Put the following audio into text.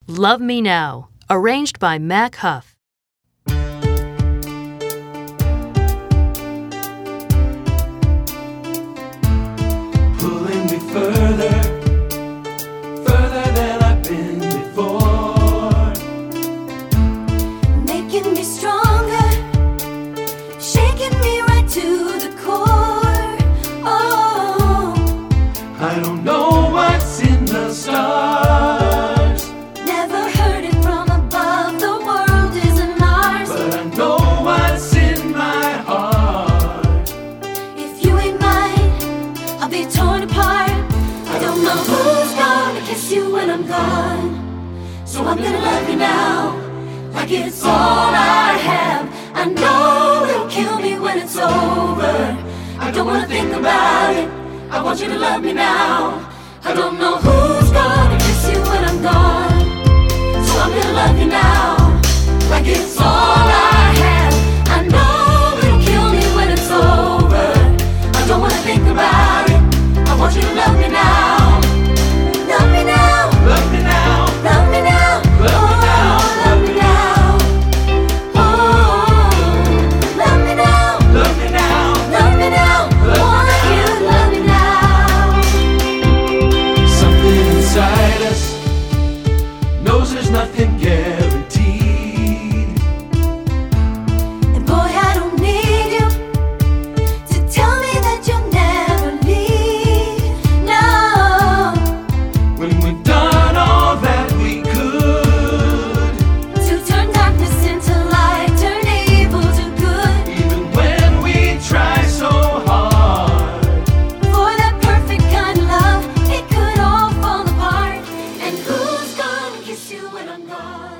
Love Me Now, arranged by Mac Huff. Pulling me further than I've been before. Making me stronger, shaking me right to the core. Oh, I don't know what's in the stars, never heard it from above, the world isn't ours. but I know what's in my heart. If you ain't mine, I'll be torn apart. I don't know who's gonna kiss you when I'm gone, so I'm gonna love you now, like it's all I have. I know it'll kill me when it's over. I don't wanna think about it, I want you to love me now. I don't know who's gonna kiss you when I'm gone, so I'm gonna love you now, like it's all I have. I know it'll kill me when it's over. I don't wanna think about it, I want you to love me now. Love me now, Love me now, love me now, Love me now, love me now. Oh, love me now, love me now. love me now. Want you to love me now. Something inside us knows there's nothing guaranteed. And boy, I don't need you to tell me that you'll never leave. No, When we've done all that we could, to turn darkness into light, turn evil to good. even when we try so hard, For that perfect kind of love, it could all fall apart. And who's gonna kiss you when I'm gone?